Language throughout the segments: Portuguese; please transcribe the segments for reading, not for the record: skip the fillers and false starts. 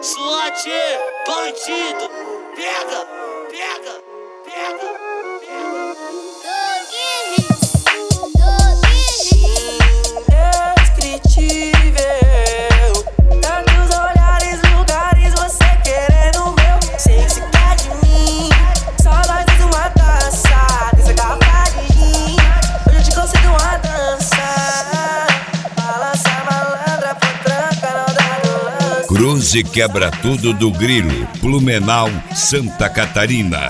SWAT, bandido, pega, pega, pega, pega. Indescritível, tantos olhares, lugares, você querendo o meu. Sei que você quer de mim, só nós dois uma dança. Dessa garrafa de gin, hoje eu te consigo uma dança. Balança malandra, potranca, não dá do lance. Cruze quebra tudo do Grilo, Blumenau, Santa Catarina.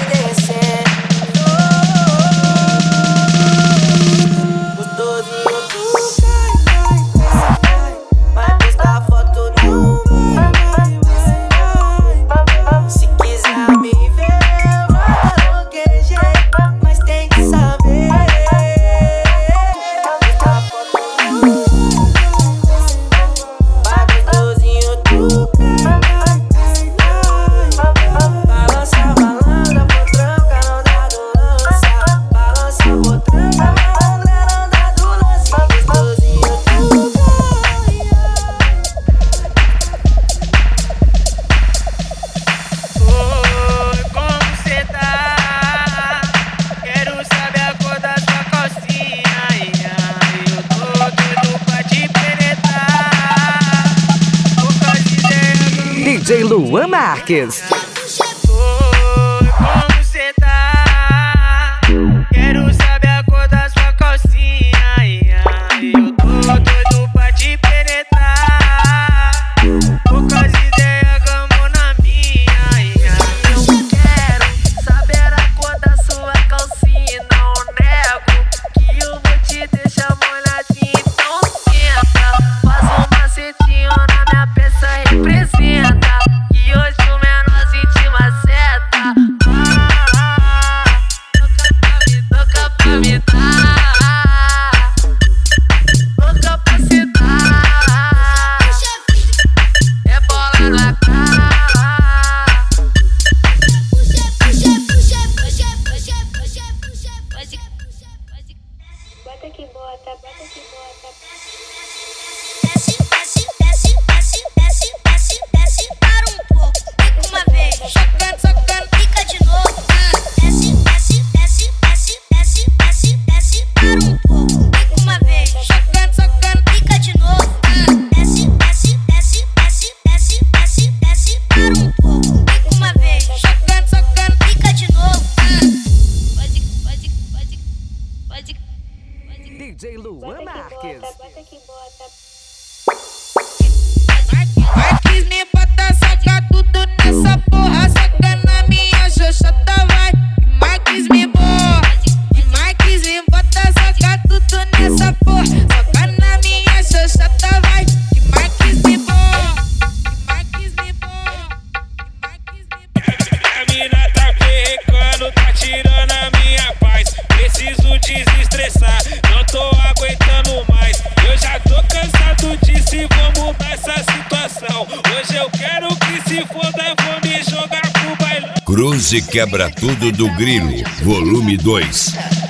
DJ Luan Marques. Como cê tá? Quero saber a cor da sua calcinha. Eu tô doido pra te penetrar. Poucas ideias, gamo na minha. Eu quero saber a cor da sua calcinha. Não nego que eu vou te deixar molhadinho. Então senta, faz um macetinho na minha peça, representa. Bota que bota, bota que bota. Desce, desce, desce, desce, desce, desce, desce para um pouco. Fica uma vez, socando, socando, fica de novo. Desce, desce, desce, desce, desce, desce, desce para um pouco. Fica uma vez, socando, socando, fica de novo. Desce, desce, desce, desce, desce, desce, desce para um pouco. Fica uma vez, socando, socando, fica de novo. Pode. DJ Luan Marques. Bota que bota. Marques me bota, saca tudo nessa porra. Saca na minha xoxota, vai. E Marques me bota. E Marques me bota, saca tudo nessa porra. Saca na minha xoxota, vai. E Marques me bota. E Marques me bota. E Marques me bota. A mina tá perrecando, tá tirando a minha paz. Preciso desestressar, não tô aguentando mais. Eu já tô cansado disso, vou mudar essa situação. Hoje eu quero que se foda, vou me jogar pro bailão. Cruze quebra tudo do Grilo, volume 2.